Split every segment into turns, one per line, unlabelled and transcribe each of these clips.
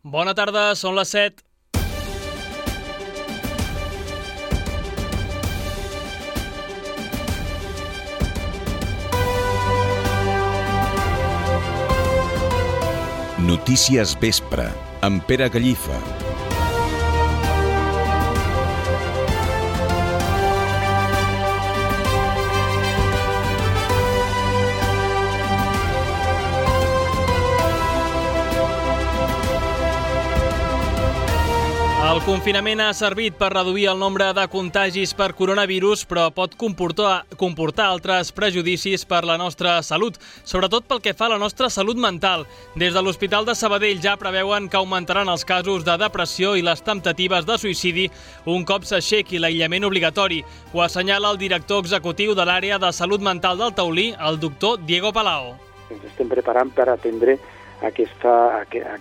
Bona tarda, són les 7.
Notícies Vespre, amb Pere Gallifa.
El confinament ha servit per reduir el nombre de contagis per coronavirus, però pot comportar altres prejudicis per la nostra salut, sobretot pel que fa a la nostra salut mental. Des de l'Hospital de Sabadell ja preveuen que augmentaran els casos de depressió i les temptatives de suïcidi un cop s'aixequi l'aïllament obligatori. Ho assenyala el director executiu de l'àrea de salut mental del Taulí, el doctor Diego Palao.
Ens estem preparant per atendre aquesta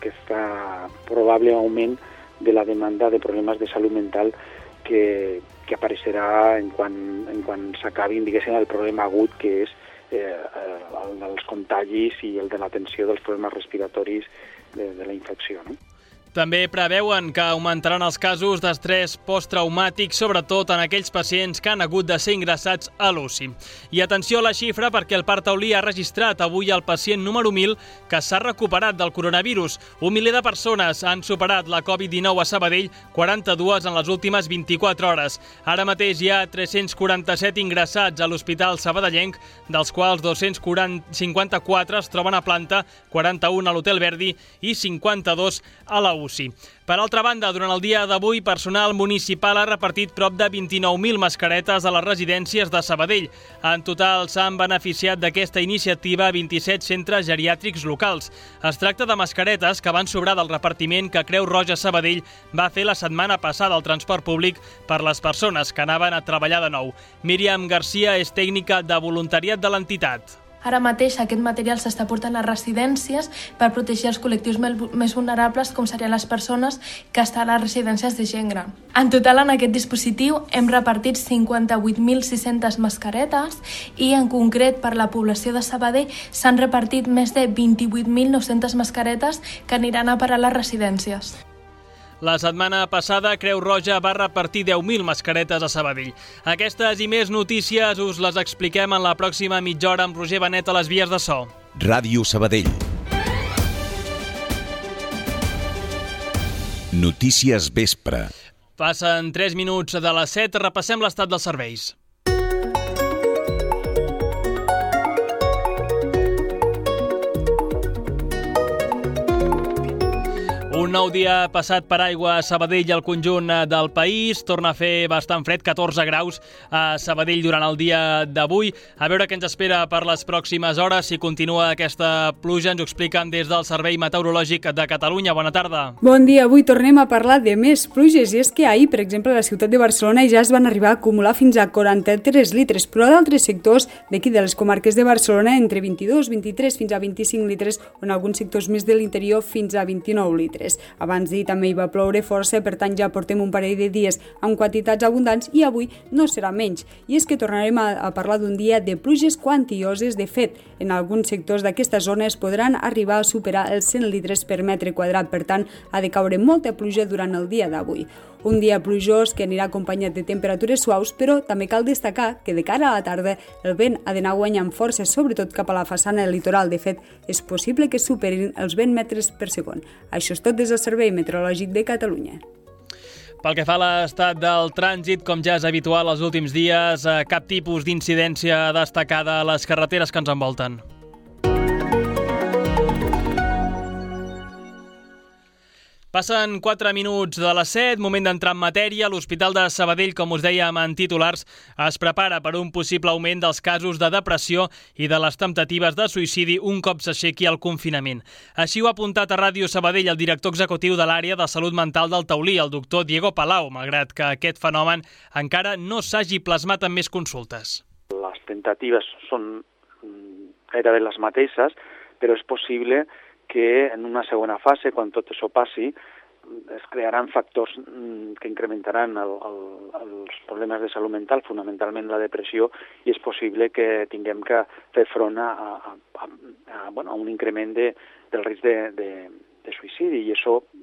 probable augment de la demanda de problemes de salut mental que apareixerà en quan s'acabin, diguéssim, el problema agut que és el dels contagis i el de l'atenció dels problemes respiratoris de la infecció, no?
També preveuen que augmentaran els casos d'estrès posttraumàtic, sobretot en aquells pacients que han hagut de ser ingressats a l'UCI. I atenció a la xifra perquè el Parc Taulí ha registrat avui el pacient número 1000 que s'ha recuperat del coronavirus. 1 miler de persones han superat la Covid-19 a Sabadell, 42 en les últimes 24 hores. Ara mateix hi ha 347 ingressats a l'Hospital Sabadellenc, dels quals 254 es troben a planta, 41 a l'Hotel Verdi i 52 a la UCI. Per altra banda, durant el dia d'avui, personal municipal ha repartit prop de 29.000 mascaretes a les residències de Sabadell. En total s'han beneficiat d'aquesta iniciativa 27 centres geriàtrics locals. Es tracta de mascaretes que van sobrar del repartiment que Creu Roja Sabadell va fer la setmana passada al transport públic per les persones que anaven a treballar de nou. Míriam Garcia és tècnica de voluntariat de l'entitat.
Ara mateix aquest material s'està portant a residències per protegir els col·lectius més vulnerables, com serien les persones que estan a les residències de gent gran. En total, en aquest dispositiu hem repartit 58.600 mascaretes i, en concret, per la població de Sabadell s'han repartit més de 28.900 mascaretes que aniran a parar a les residències.
La setmana passada, Creu Roja va repartir 10.000 mascaretes a Sabadell. Aquestes i més notícies us les expliquem en la pròxima mitja hora amb Roger Benet a les vies de so.
Ràdio Sabadell. Notícies Vespre.
Passen 3 minuts de les 7, repassem l'estat dels serveis. Un nou dia passat per aigua a Sabadell i al conjunt del país. Torna a fer bastant fred, 14 graus a Sabadell durant el dia d'avui. A veure què ens espera per les pròximes hores. Si continua aquesta pluja, ens ho expliquen des del Servei Meteorològic de Catalunya. Bona tarda.
Bon dia. Avui tornem a parlar de més pluges. I és que ahir, per exemple, a la ciutat de Barcelona ja es van arribar a acumular fins a 43 litres, però d'altres sectors d'aquí de les comarques de Barcelona entre 22, 23 fins a 25 litres, o en alguns sectors més de l'interior fins a 29 litres. Abans d'ahir també hi va ploure força, per tant ja portem un parell de dies amb quantitats abundants i avui no serà menys. I és que tornarem a parlar d'un dia de pluges quantioses. De fet, en alguns sectors d'aquesta zona es podran arribar a superar els 100 litres per metre quadrat, per tant ha de caure molta pluja durant el dia d'avui. Un dia plujós que anirà acompanyat de temperatures suaus, però també cal destacar que de cara a la tarda el vent ha d'anar guanyant força, sobretot cap a la façana litoral. De fet, és possible que superin els 20 metres per segon. Això és tot des del Servei Meteorològic de Catalunya.
Pel que fa a l'estat del trànsit, com ja és habitual els últims dies, cap tipus d'incidència destacada a les carreteres que ens envolten. Passen 4 minuts de les 7, moment d'entrar en matèria. L'Hospital de Sabadell, com us dèiem en titulars, es prepara per un possible augment dels casos de depressió i de les temptatives de suïcidi un cop s'aixequi el confinament. Així ho ha apuntat a Ràdio Sabadell el director executiu de l'àrea de salut mental del Taulí, el doctor Diego Palao, malgrat que aquest fenomen encara no s'hagi plasmat en més consultes.
Les temptatives són gairebé les mateixes, però és possible que en una segona fase, quan tot això passi, es crearan factors que incrementaran els problemes de salut mental, fonamentalment la depressió, i és possible que tinguem que fer front a un increment del risc de suïcidi, i això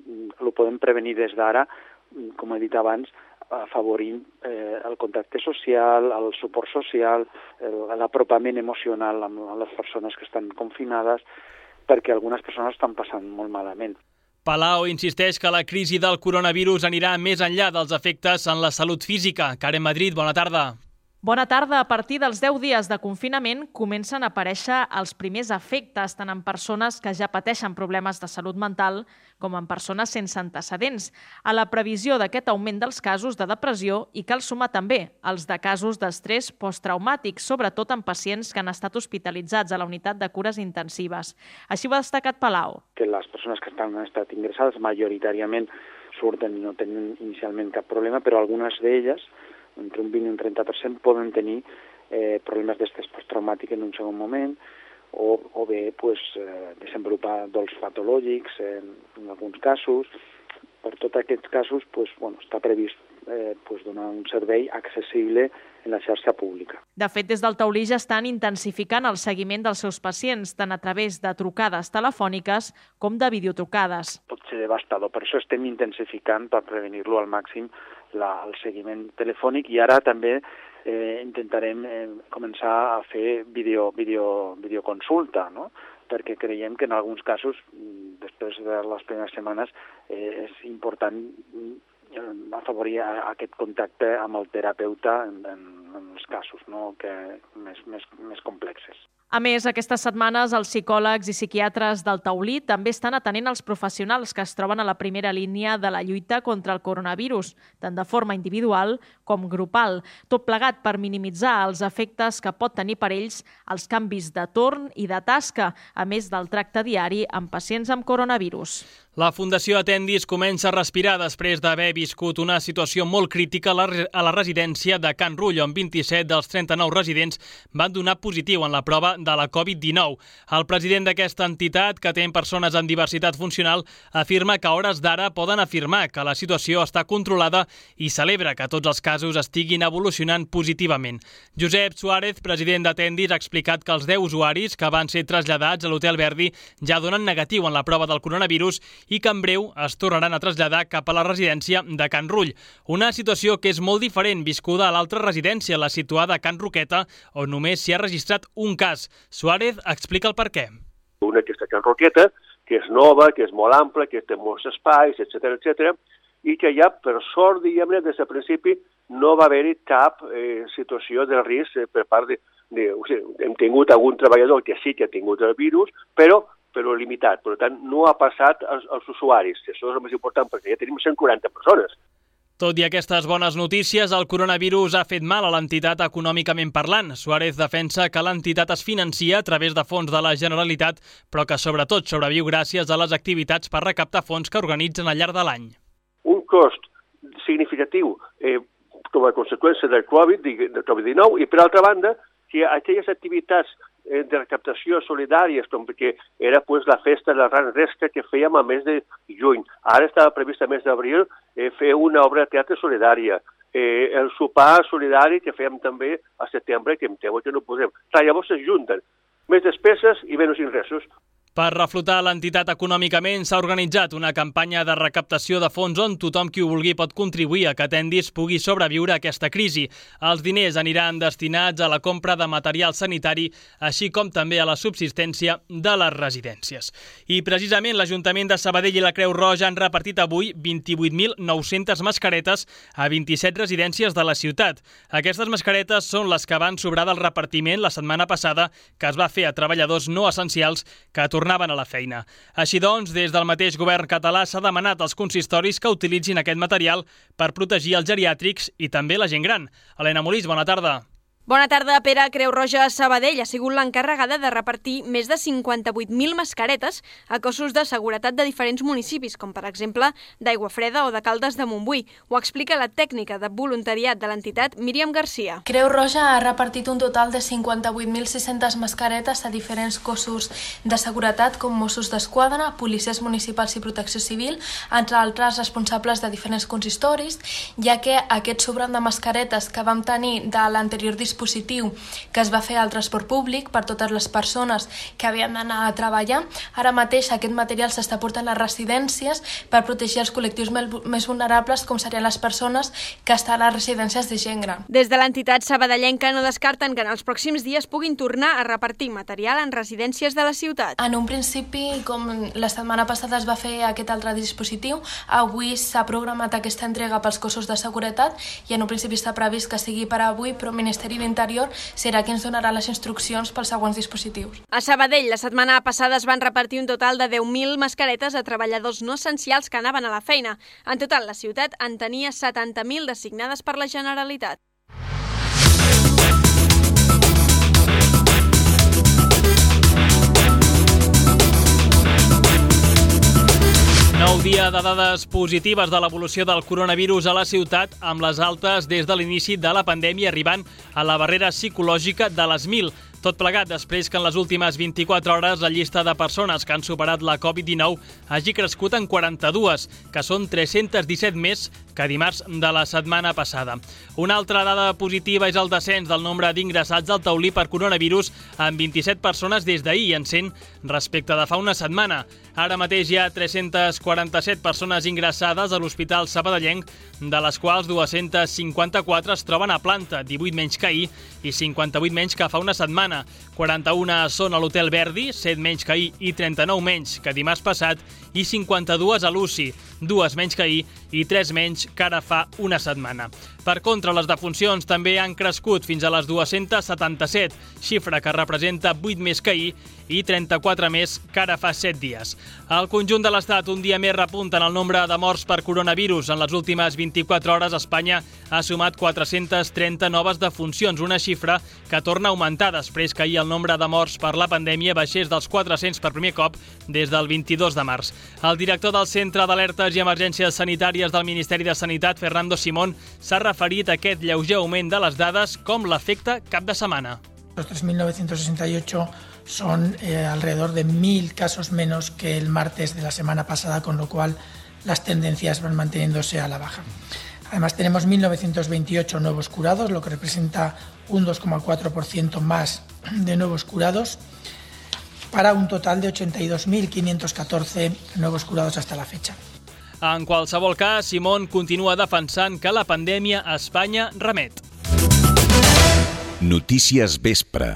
ho podem prevenir des d'ara, com he dit abans, afavorint el contacte social, el suport social, l'apropament emocional amb les persones que estan confinades, perquè algunes persones estan passant molt malament.
Palau insisteix que la crisi del coronavirus anirà més enllà dels efectes en la salut física. Karen Madrid, bona tarda.
Bona tarda. A partir dels 10 dies de confinament comencen a aparèixer els primers efectes tant en persones que ja pateixen problemes de salut mental com en persones sense antecedents. A la previsió d'aquest augment dels casos de depressió hi cal sumar també els de casos d'estrès posttraumàtic, sobretot en pacients que han estat hospitalitzats a la unitat de cures intensives. Així ho ha destacat Palau.
Que les persones que han estat ingressades majoritàriament surten i no tenen inicialment cap problema, però algunes d'elles, entre un 20 i un 30%, poden tenir problemes d'estrès posttraumàtic en un segon moment o bé desenvolupar dols patològics en alguns casos. Per tots aquests casos està previst donar un servei accessible en la xarxa pública.
De fet, des del Taulí ja estan intensificant el seguiment dels seus pacients, tant a través de trucades telefòniques com de videotrucades.
Pot ser devastador, per això estem intensificant per prevenir-lo al màxim el seguiment telefònic i ara també intentarem començar a fer videoconsulta, no? Perquè creiem que en alguns casos, després de les primeres setmanes, és important afavorir aquest contacte amb el terapeuta en els casos més complexes.
A més, aquestes setmanes els psicòlegs i psiquiatres del Taulí també estan atenent els professionals que es troben a la primera línia de la lluita contra el coronavirus, tant de forma individual com grupal, tot plegat per minimitzar els efectes que pot tenir per ells els canvis de torn i de tasca, a més del tracte diari amb pacients amb coronavirus.
La Fundació Atendis comença a respirar després d'haver viscut una situació molt crítica a la residència de Can Rull, on 27 dels 39 residents van donar positiu en la prova de la Covid-19. El president d'aquesta entitat, que té persones amb diversitat funcional, afirma que a hores d'ara poden afirmar que la situació està controlada i celebra que tots els casos estiguin evolucionant positivament. Josep Suárez, president d'Atendis, ha explicat que els 10 usuaris que van ser traslladats a l'Hotel Verdi ja donen negatiu en la prova del coronavirus i que en breu es tornaran a traslladar cap a la residència de Can Rull. Una situació que és molt diferent viscuda a l'altra residència, la situada a Can Roqueta, on només s'hi ha registrat un cas. Suárez explica el perquè.
Una que està a Can Roqueta, que és nova, que és molt ampla, que té molts espais, etc., i que ja, per sort, diguem-ne, des del principi no va haver-hi cap situació de risc per part hem tingut algun treballador que sí que ha tingut el virus, però limitat. Per tant, no ha passat als usuaris. Això és el més important, perquè ja tenim 140 persones.
Tot i aquestes bones notícies, el coronavirus ha fet mal a l'entitat econòmicament parlant. Suárez defensa que l'entitat es financia a través de fons de la Generalitat, però que sobretot sobreviu gràcies a les activitats per recaptar fons que organitzen al llarg de l'any.
Un cost significatiu com a conseqüència del Covid-19 i, per altra banda, que aquelles activitats de recaptació solidàries, com que era la festa de la Gran Resca que fèiem a mes de juny. Ara estava previst a mes d'abril fer una obra de teatre solidària. El sopar solidari que fèiem també a setembre, que em temo que no podem. Llavors es junten més despeses i menys ingressos.
Per reflotar l'entitat econòmicament s'ha organitzat una campanya de recaptació de fons on tothom qui ho vulgui pot contribuir a que Atendis pugui sobreviure a aquesta crisi. Els diners aniran destinats a la compra de material sanitari, així com també a la subsistència de les residències. I precisament l'Ajuntament de Sabadell i la Creu Roja han repartit avui 28.900 mascaretes a 27 residències de la ciutat. Aquestes mascaretes són les que van sobrar del repartiment la setmana passada que es va fer a treballadors no essencials que tornaven a la feina. Així doncs, des del mateix govern català s'ha demanat als consistoris que utilitzin aquest material per protegir els geriàtrics i també la gent gran. Helena Molís, bona tarda.
Bona tarda, Pere. Creu Roja Sabadell ha sigut l'encarregada de repartir més de 58.000 mascaretes a cossos de seguretat de diferents municipis, com per exemple d'Aiguafreda o de Caldes de Montbui. Ho explica la tècnica de voluntariat de l'entitat, Míriam Garcia.
Creu Roja ha repartit un total de 58.600 mascaretes a diferents cossos de seguretat com Mossos d'Esquadra, policies municipals i protecció civil, entre altres responsables de diferents consistoris, ja que aquest sobrant de mascaretes que vam tenir de l'anterior dispositiu dispositiu que es va fer al transport públic per totes les persones que havien d'anar a treballar. Ara mateix aquest material s'està portant a les residències per protegir els col·lectius més vulnerables, com serien les persones que estan a les residències de gent gran.
Des de l'entitat sabadellenca no descarten que en els pròxims dies puguin tornar a repartir material en residències de la ciutat.
En un principi, com la setmana passada es va fer aquest altre dispositiu, avui s'ha programat aquesta entrega pels cossos de seguretat i en un principi està previst que sigui per avui, però el Ministeri d'Interior serà qui ens donarà les instruccions pels següents dispositius.
A Sabadell, la setmana passada es van repartir un total de 10.000 mascaretes a treballadors no essencials que anaven a la feina. En total, la ciutat en tenia 70.000 designades per la Generalitat.
Nou dia de dades positives de l'evolució del coronavirus a la ciutat, amb les altes des de l'inici de la pandèmia arribant a la barrera psicològica de les 1.000. Tot plegat després que en les últimes 24 hores la llista de persones que han superat la Covid-19 hagi crescut en 42, que són 317 més que dimarts de la setmana passada. Una altra dada positiva és el descens del nombre d'ingressats al taulí per coronavirus amb 27 persones des d'ahir i en 100 respecte de fa una setmana. Ara mateix hi ha 347 persones ingressades a l'Hospital Sabadellenc, de les quals 254 es troben a planta, 18 menys que ahir i 58 menys que fa una setmana. 41 són a l'Hotel Verdi, 7 menys que ahir i 39 menys que dimarts passat, i 52 a l'UCI, 2 menys que ahir i 3 menys que ara fa una setmana. Per contra, les defuncions també han crescut fins a les 277, xifra que representa 8 més que ahir i 34 més que ara fa 7 dies. Al conjunt de l'Estat, un dia més repunta en el nombre de morts per coronavirus. En les últimes 24 hores, Espanya ha sumat 430 noves defuncions, una xifra que torna a augmentar després que ahir el nombre de morts per la pandèmia baixés dels 400 per primer cop des del 22 de març. El director del Centre d'Alertes i Emergències Sanitàries del Ministeri de Sanitat, Fernando Simón, s'ha referit a aquest lleuger augment de les dades com l'efecte cap de setmana.
Los 3.968 son alrededor de 1.000 casos menos que el martes de la semana pasada, con lo cual las tendencias van manteniéndose a la baja. Además, tenemos 1.928 nuevos curados, lo que representa un 2,4% más de nuevos curados, para un total de 82.514 nuevos curados hasta la fecha.
En qualsevol cas, Simón continua defensant que la pandèmia a Espanya remet.
Notícies Vespre.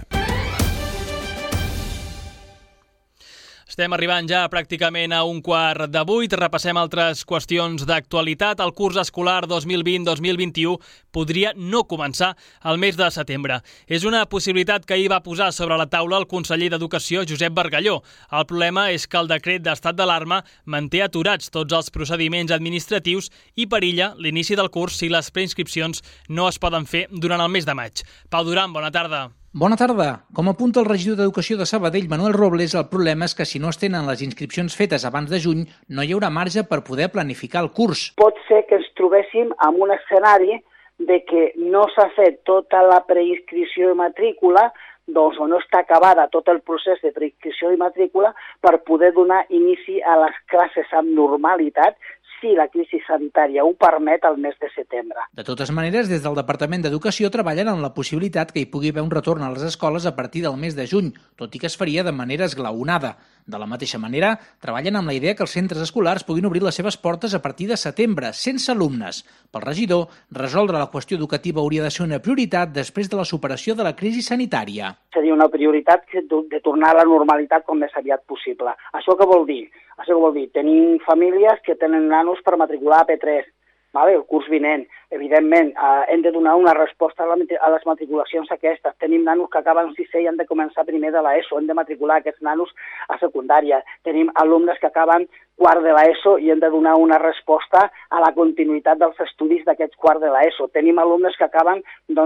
Estem arribant ja pràcticament a 7:15. Repassem altres qüestions d'actualitat. El curs escolar 2020-2021 podria no començar al mes de setembre. És una possibilitat que ahir va posar sobre la taula el conseller d'Educació, Josep Bargalló. El problema és que el decret d'estat d'alarma manté aturats tots els procediments administratius i perilla l'inici del curs si les preinscripcions no es poden fer durant el mes de maig. Pau Duran, bona tarda.
Bona tarda. Com apunta el regidor d'Educació de Sabadell, Manuel Robles, el problema és que si no es tenen les inscripcions fetes abans de juny, no hi haurà marge per poder planificar el curs.
Pot ser que ens trobéssim en un escenari de que no s'ha fet tota la preinscripció i matrícula, doncs o no està acabada tot el procés de preinscripció i matrícula per poder donar inici a les classes amb normalitat si la crisi sanitària ho permet al mes de setembre.
De totes maneres, des del Departament d'Educació treballen en la possibilitat que hi pugui haver un retorn a les escoles a partir del mes de juny, tot i que es faria de manera esglaonada. De la mateixa manera, treballen amb la idea que els centres escolars puguin obrir les seves portes a partir de setembre, sense alumnes. Pel regidor, resoldre la qüestió educativa hauria de ser una prioritat després de la superació de la crisi sanitària.
Seria una prioritat de tornar a la normalitat com més aviat possible. Això què vol dir? Tenim famílies que tenen nanos per matricular a P3, el curs vinent. Evidentment, hem de donar una resposta a les matriculacions aquestes. Tenim nanos que acaben 6è i han de començar primer de l'ESO, hem de matricular aquests nanos a secundària. Tenim alumnes que acaben quart de l'ESO i hem de donar una resposta a la continuïtat dels estudis d'aquests quart de l'ESO. Tenim alumnes que acaben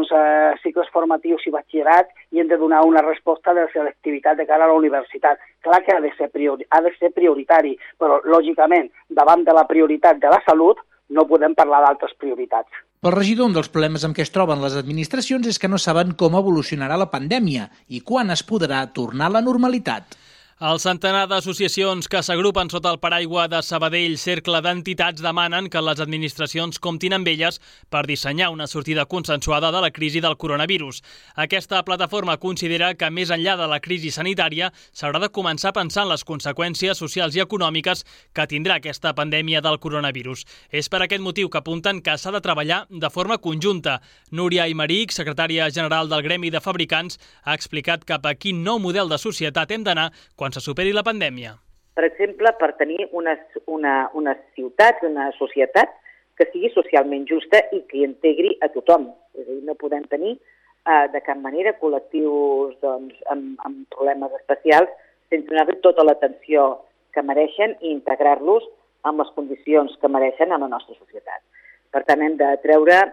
cicles formatius i batxillerat i hem de donar una resposta de selectivitat de cara a la universitat. Clar que ha de ser prioritari, però lògicament, davant de la prioritat de la salut, no podem parlar d'altres prioritats.
Pel regidor, un dels problemes amb què es troben les administracions és que no saben com evolucionarà la pandèmia i quan es podrà tornar a la normalitat.
El centenar d'associacions que s'agrupen sota el paraigua de Sabadell Cercle d'Entitats demanen que les administracions comptin amb elles per dissenyar una sortida consensuada de la crisi del coronavirus. Aquesta plataforma considera que més enllà de la crisi sanitària s'haurà de començar a pensar en les conseqüències socials i econòmiques que tindrà aquesta pandèmia del coronavirus. És per aquest motiu que apunten que s'ha de treballar de forma conjunta. Núria Aymeric, secretària general del Gremi de Fabricants, ha explicat cap a quin nou model de societat hem d'anar quan se superi la pandèmia.
Per exemple, per tenir una ciutat, una societat que sigui socialment justa i que integri a tothom. És a dir, no podem tenir de cap manera col·lectius amb problemes especials sense donar-li tota l'atenció que mereixen i integrar-los amb les condicions que mereixen en la nostra societat. Per tant, hem de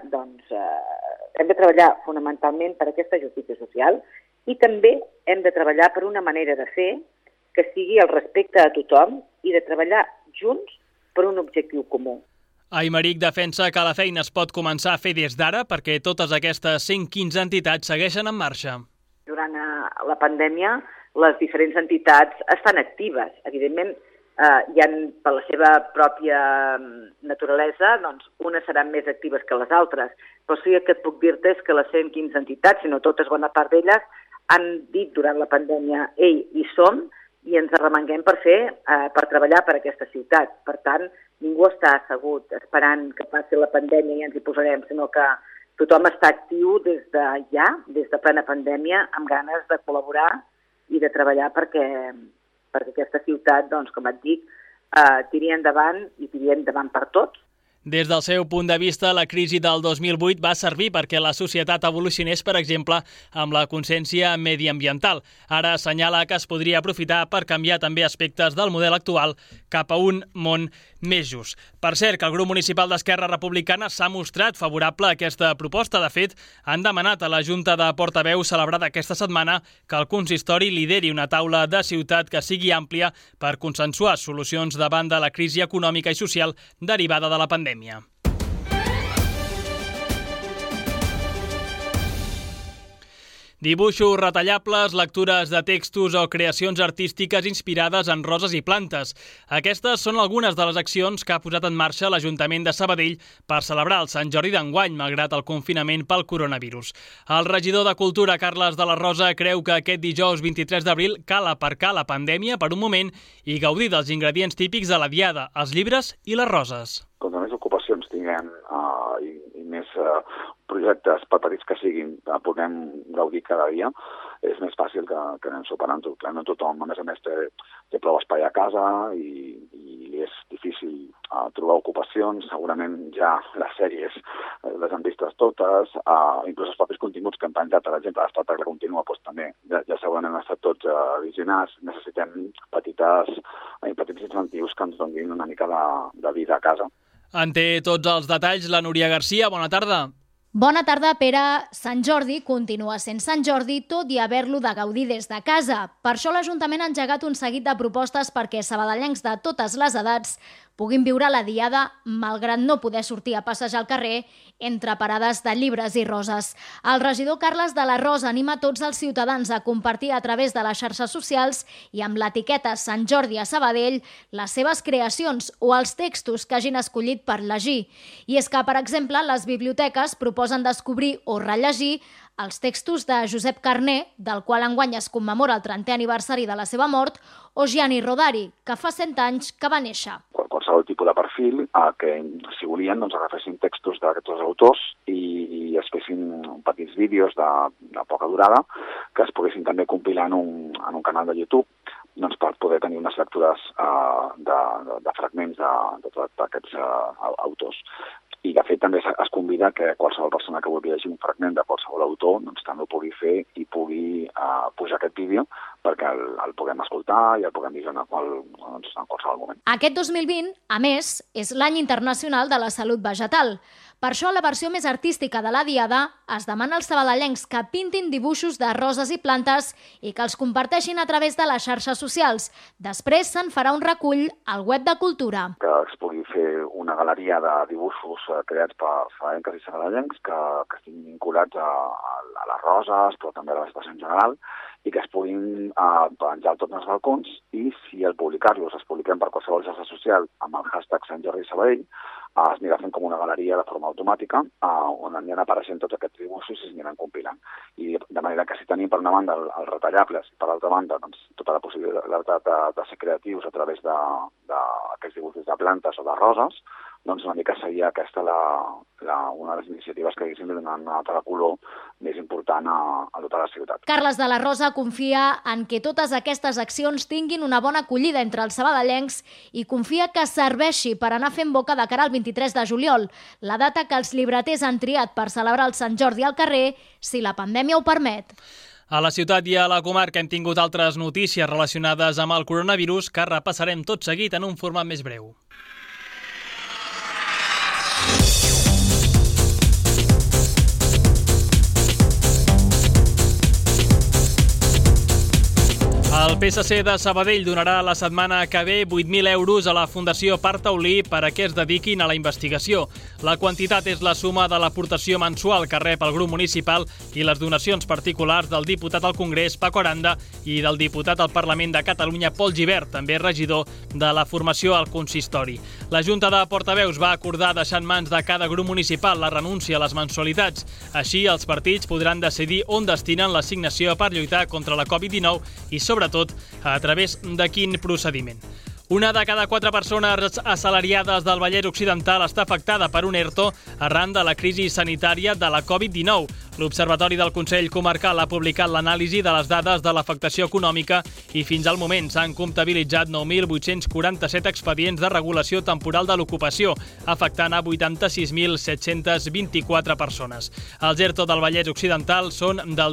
treballar fonamentalment per aquesta justícia social i també hem de treballar per una manera de fer que sigui el respecte a tothom i de treballar junts per un objectiu comú.
Aymeric defensa que la feina es pot començar a fer des d'ara perquè totes aquestes 115 entitats segueixen en marxa.
Durant la pandèmia, les diferents entitats estan actives. Evidentment, hi ha, per la seva pròpia naturalesa, unes seran més actives que les altres. Però sí que et puc dir-te és que les 115 entitats, si no totes, bona part d'elles, han dit durant la pandèmia «Ei, hi som», i ens arremanguem per treballar per aquesta ciutat. Per tant, ningú està assegut esperant que passi la pandèmia i ens hi posarem, sinó que tothom està actiu des de plena pandèmia, amb ganes de col·laborar i de treballar perquè aquesta ciutat, com et dic, tiri endavant i tiri endavant per tots.
Des del seu punt de vista, la crisi del 2008 va servir perquè la societat evolucionés, per exemple, amb la consciència mediambiental. Ara assenyala que es podria aprofitar per canviar també aspectes del model actual cap a un món més just. Per cert, que el grup municipal d'Esquerra Republicana s'ha mostrat favorable a aquesta proposta. De fet, han demanat a la Junta de Portaveus celebrada aquesta setmana que el consistori lideri una taula de ciutat que sigui àmplia per consensuar solucions davant de la crisi econòmica i social derivada de la pandèmia. Dibuixos retallables, lectures de textos o creacions artístiques inspirades en roses i plantes. Aquestes són algunes de les accions que ha posat en marxa l'Ajuntament de Sabadell per celebrar el Sant Jordi d'enguany, malgrat el confinament pel coronavirus. El regidor de Cultura, Carles de la Rosa, creu que aquest dijous 23 d'abril cal aparcar la pandèmia per un moment i gaudir dels ingredients típics de la diada, els llibres i les roses.
Com més ocupacions tinguem i més projectes, per petits que siguin, puguem gaudir cada dia, és més fàcil que anem superant-ho. No tothom, a més, té prou espai a casa i és difícil trobar ocupacions. Segurament ja les sèries les han vistes totes, inclús els propis continguts que hem penjat, per exemple, l'espectacle continua, també ja segurament han estat tots visionats. Necessitem petits incentius que ens donin una mica de vida a casa.
En té tots els detalls la Núria Garcia. Bona tarda.
Bona tarda, Pere. Sant Jordi continua sent Sant Jordi, tot i haver-lo de gaudir des de casa. Per això l'Ajuntament ha engegat un seguit de propostes perquè sabadellencs de totes les edats puguin viure la diada malgrat no poder sortir a passejar al carrer entre parades de llibres i roses. El regidor Carles de la Rosa anima tots els ciutadans a compartir a través de les xarxes socials i amb l'etiqueta Sant Jordi a Sabadell les seves creacions o els textos que hagin escollit per llegir. I és que, per exemple, les biblioteques proposen descobrir o rellegir els textos de Josep Carner, del qual enguany es commemora el 30è aniversari de la seva mort, o Gianni Rodari, que fa 100 anys que va néixer.
Qualsevol tipus de perfil que, si volien, agafessin textos d'aquests autors i es fessin petits vídeos de poca durada que es poguessin també compilar en un canal de YouTube per poder tenir unes lectures de fragments d'aquests autors. I, de fet, també es convida que qualsevol persona que vulgui llegir un fragment de qualsevol autor també ho pugui fer i pugui pujar aquest vídeo perquè el puguem escoltar i el puguem visionar en qualsevol moment.
Aquest 2020, a més, és l'any internacional de la salut vegetal. Per això, a la versió més artística de la diada, es demana als sabadellencs que pintin dibuixos de roses i plantes i que els comparteixin a través de les xarxes socials. Després se'n farà un recull al web de Cultura.
Que es pugui fer una galeria de dibuixos creats per sabadellenques i sabadellencs que estiguin vinculats a les roses, però també a la vegetació en general, i que es puguin penjar tots els balcons, i si al publicar-los els publiquem per qualsevol xarxa social amb el hashtag Sant Jordi Sabadell, es anirà fent com una galeria de forma automàtica on aniran apareixent tots aquests dibuixos i s'aniran compilant. I de manera que si tenim per una banda els retallables i per l'altra banda doncs, tota la possibilitat de ser creatius a través d'aquests dibuixos de plantes o de roses, doncs una mica seria aquesta una de les iniciatives que haguéssim de donar un altre color més important a tota la ciutat.
Carles de la Rosa confia en que totes aquestes accions tinguin una bona acollida entre els sabadellencs i confia que serveixi per anar fent boca de cara al 23 de juliol, la data que els llibreters han triat per celebrar el Sant Jordi al carrer, si la pandèmia ho permet.
A la ciutat i a la comarca hem tingut altres notícies relacionades amb el coronavirus que repassarem tot seguit en un format més breu. El PSC de Sabadell donarà la setmana que ve 8.000 euros a la Fundació Parc Taulí perquè es dediquin a la investigació. La quantitat és la suma de l'aportació mensual que rep el grup municipal i les donacions particulars del diputat al Congrés, Paco Aranda, i del diputat al Parlament de Catalunya, Pol Gibert, també regidor de la formació al consistori. La Junta de Portaveus va acordar deixar en mans de cada grup municipal la renúncia a les mensualitats. Així, els partits podran decidir on destinen l'assignació per lluitar contra la Covid-19 i, sobretot, a través de quin procediment. Una de cada 4 persones assalariades del Vallès Occidental està afectada per un ERTO arran de la crisi sanitària de la Covid-19. L'Observatori del Consell Comarcal ha publicat l'anàlisi de les dades de l'afectació econòmica i fins al moment s'han comptabilitzat 9.847 expedients de regulació temporal de l'ocupació, afectant a 86.724 persones. Els ERTO del Vallès Occidental són del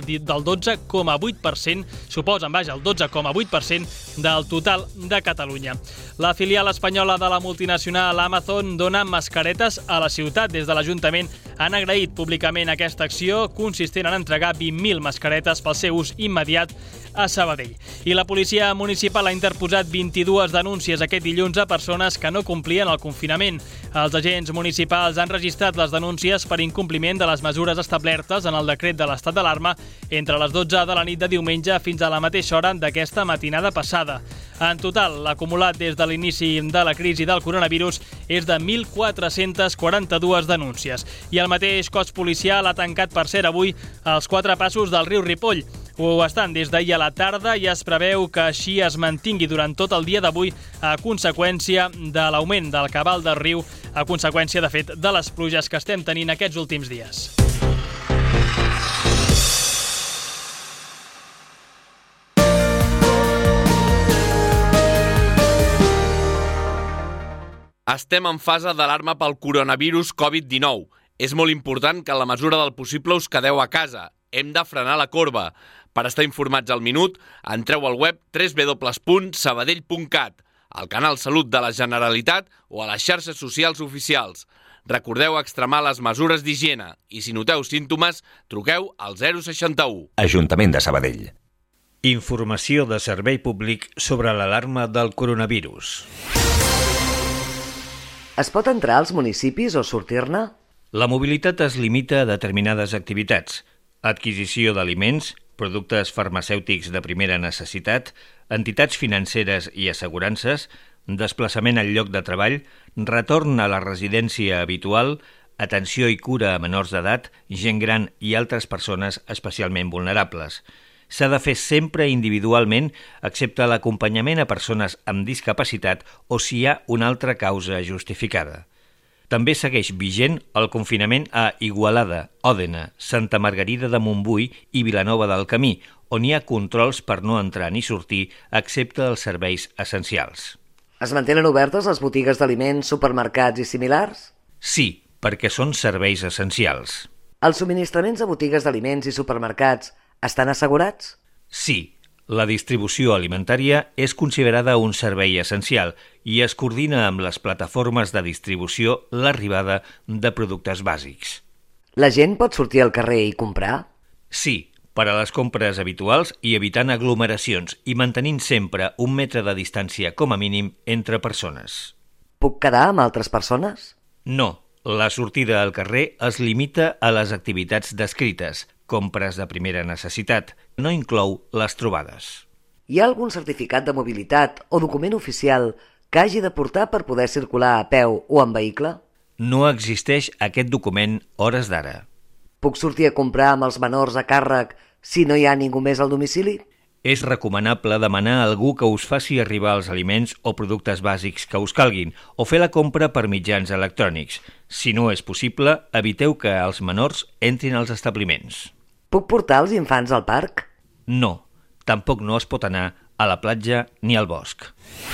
12,8%, suposen, el 12,8% del total de Catalunya. La filial espanyola de la multinacional Amazon dona mascaretes a la ciutat. Des de l'Ajuntament han agraït públicament aquesta acció, consistent en entregar 20.000 mascaretes pel seu ús immediat a Sabadell. I la policia municipal ha interposat 22 denúncies aquest dilluns a persones que no complien el confinament. Els agents municipals han registrat les denúncies per incompliment de les mesures establertes en el decret de l'estat d'alarma entre les 12 de la nit de diumenge fins a la mateixa hora d'aquesta matinada passada. En total, l'acumulat des de l'inici de la crisi del coronavirus és de 1.442 denúncies. I el mateix cos policial ha tancat, per cert, avui els 4 passos del riu Ripoll. Ho estan des d'ahir a la tarda i es preveu que així es mantingui durant tot el dia d'avui a conseqüència de l'augment del cabal del riu, a conseqüència, de fet, de les pluges que estem tenint aquests últims dies.
Estem en fase d'alarma pel coronavirus Covid-19. És molt important que en la mesura del possible us quedeu a casa. Hem de frenar la corba. Per estar informats al minut, entreu al web www.sabadell.cat, al canal Salut de la Generalitat o a les xarxes socials oficials. Recordeu extremar les mesures d'higiene i si noteu símptomes, truqueu al 061.
Ajuntament de Sabadell.
Informació de servei públic sobre l'alarma del coronavirus.
Es pot entrar als municipis o sortir-ne?
La mobilitat es limita a determinades activitats: adquisició d'aliments, productes farmacèutics de primera necessitat, entitats financeres i assegurances, desplaçament al lloc de treball, retorn a la residència habitual, atenció i cura a menors d'edat, gent gran i altres persones especialment vulnerables. S'ha de fer sempre individualment, excepte l'acompanyament a persones amb discapacitat o si hi ha una altra causa justificada. També segueix vigent el confinament a Igualada, Òdena, Santa Margarida de Montbui i Vilanova del Camí, on hi ha controls per no entrar ni sortir, excepte els serveis essencials.
Es mantenen obertes les botigues d'aliments, supermercats i similars?
Sí, perquè són serveis essencials.
Els subministraments a botigues d'aliments i supermercats estan assegurats?
Sí. La distribució alimentària és considerada un servei essencial i es coordina amb les plataformes de distribució l'arribada de productes bàsics.
La gent pot sortir al carrer i comprar?
Sí, per a les compres habituals i evitant aglomeracions i mantenint sempre 1 metre de distància com a mínim entre persones.
Puc quedar amb altres persones?
No, la sortida al carrer es limita a les activitats descrites, compres de primera necessitat. No inclou les trobades.
Hi ha algun certificat de mobilitat o document oficial que hagi de portar per poder circular a peu o en vehicle?
No existeix aquest document hores d'ara.
Puc sortir a comprar amb els menors a càrrec si no hi ha ningú més al domicili?
És recomanable demanar a algú que us faci arribar els aliments o productes bàsics que us calguin o fer la compra per mitjans electrònics. Si no és possible, eviteu que els menors entrin als establiments.
Puc portar els infants al parc?
No, tampoc no es pot anar a la platja ni al bosc.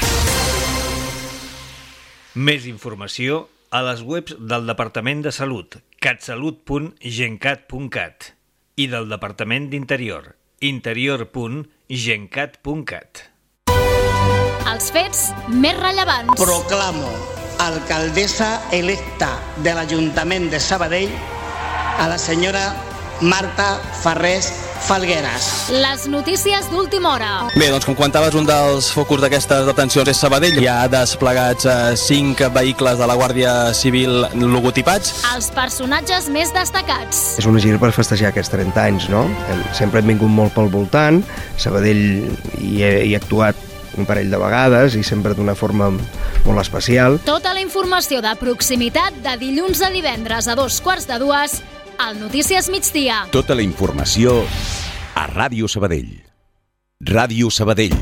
Més informació a les webs del Departament de Salut, catsalut.gencat.cat, i del Departament d'Interior, interior.gencat.cat.
Els fets més rellevants.
Proclamo alcaldessa electa de l'Ajuntament de Sabadell a la senyora Marta Farrés Falgueras.
Les notícies d'última hora.
Bé, doncs com comentaves, un dels focus d'aquestes detencions és Sabadell. Hi ha desplegats 5 vehicles de la Guàrdia Civil logotipats.
Els personatges més destacats.
És una gira per festejar aquests 30 anys, no? Sempre hem vingut molt pel voltant. Sabadell hi ha actuat un parell de vegades i sempre d'una forma molt especial.
Tota la informació de proximitat de dilluns a divendres a 2:15 al Notícies Migdia.
Tota la informació a Ràdio Sabadell. Ràdio Sabadell.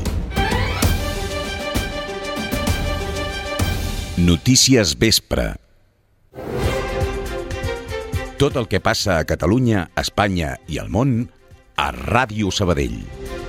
Notícies Vespre. Tot el que passa a Catalunya, Espanya i al món a Ràdio Sabadell.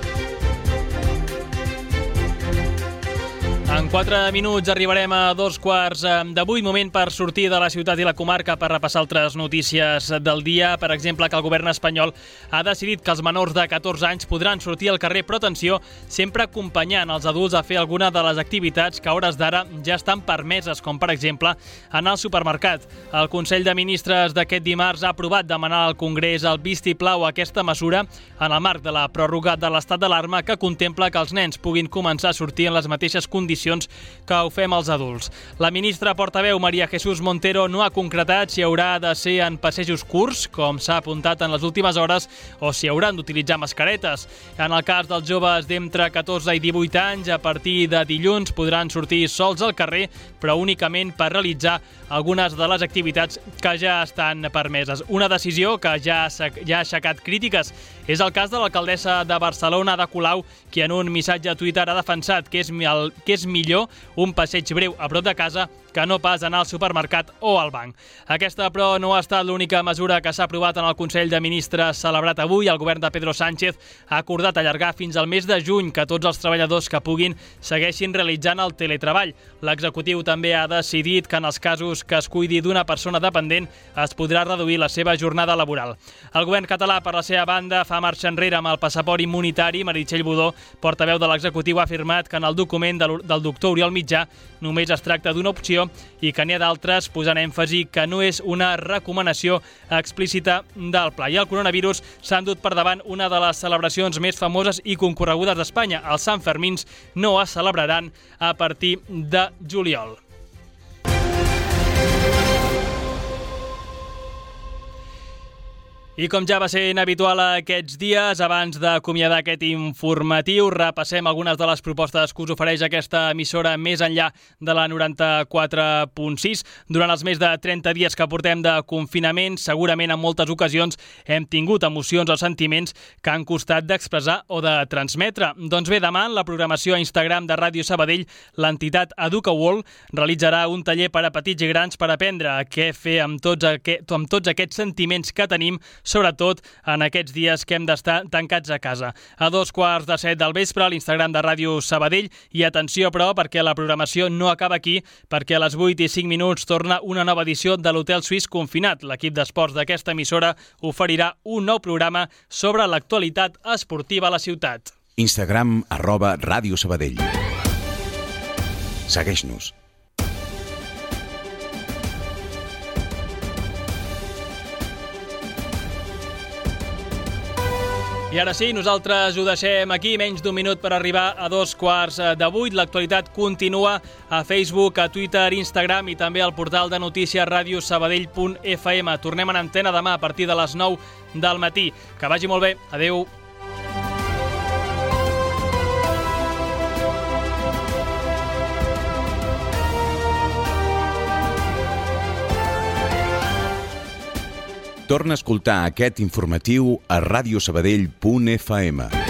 En 4 minuts arribarem a 2:15. Moment per sortir de la ciutat i la comarca per repassar altres notícies del dia. Per exemple, que el govern espanyol ha decidit que els menors de 14 anys podran sortir al carrer, però atenció, sempre acompanyant els adults a fer alguna de les activitats que a hores d'ara ja estan permeses, com per exemple anar al supermercat. El Consell de Ministres d'aquest dimarts ha aprovat demanar al Congrés el vistiplau a aquesta mesura en el marc de la pròrroga de l'estat d'alarma, que contempla que els nens puguin començar a sortir en les mateixes condicions que ho fem els adults. La ministra portaveu María Jesús Montero no ha concretat si haurà de ser en passejos curts, com s'ha apuntat en les últimes hores, o si hauran d'utilitzar mascaretes. En el cas dels joves d'entre 14 i 18 anys, a partir de dilluns podran sortir sols al carrer, però únicament per realitzar algunes de les activitats que ja estan permeses. Una decisió que ja ha aixecat crítiques. És el cas de l'alcaldessa de Barcelona, Ada Colau, qui en un missatge a Twitter ha defensat que és millor un passeig breu a prop de casa que no pas anar al supermercat o al banc. Aquesta, però, no ha estat l'única mesura que s'ha aprovat en el Consell de Ministres celebrat avui. El govern de Pedro Sánchez ha acordat allargar fins al mes de juny que tots els treballadors que puguin segueixin realitzant el teletreball. L'executiu també ha decidit que en els casos que es cuidi d'una persona dependent es podrà reduir la seva jornada laboral. El govern català, per la seva banda, fa marxa enrere amb el passaport immunitari. Meritxell Budó, portaveu de l'executiu, ha afirmat que en el document del doctor Oriol Mitjà només es tracta d'una opció i que n'hi ha d'altres, posant èmfasi que no és una recomanació explícita del pla. I el coronavirus s'ha endut per davant una de les celebracions més famoses i concorregudes d'Espanya. Els Sant Fermins no es celebraran a partir de juliol. I com ja va ser habitual aquests dies, abans d'acomiadar aquest informatiu, repassem algunes de les propostes que us ofereix aquesta emissora més enllà de la 94.6. Durant els més de 30 dies que portem de confinament, segurament en moltes ocasions hem tingut emocions o sentiments que han costat d'expressar o de transmetre. Doncs bé, demà, en la programació a Instagram de Ràdio Sabadell, l'entitat EducaWorld realitzarà un taller per a petits i grans per aprendre a què fer amb tots aquests sentiments que tenim, sobretot en aquests dies que hem d'estar tancats a casa. A 7:15 del vespre, a l'Instagram de Ràdio Sabadell. I atenció, però, perquè la programació no acaba aquí, perquè a les 8:05 torna una nova edició de l'Hotel Suís Confinat. L'equip d'esports d'aquesta emissora oferirà un nou programa sobre l'actualitat esportiva a la ciutat.
Instagram @Ràdio Sabadell. Segueix-nos.
I ara sí, nosaltres ho deixem aquí, menys d'un minut per arribar a 7:45. L'actualitat continua a Facebook, a Twitter, Instagram i també al portal de notícies radiosabadell.fm. Tornem en antena demà a partir de les 9 del matí. Que vagi molt bé. Adéu.
Torna a escoltar aquest informatiu a radiosabadell.fm.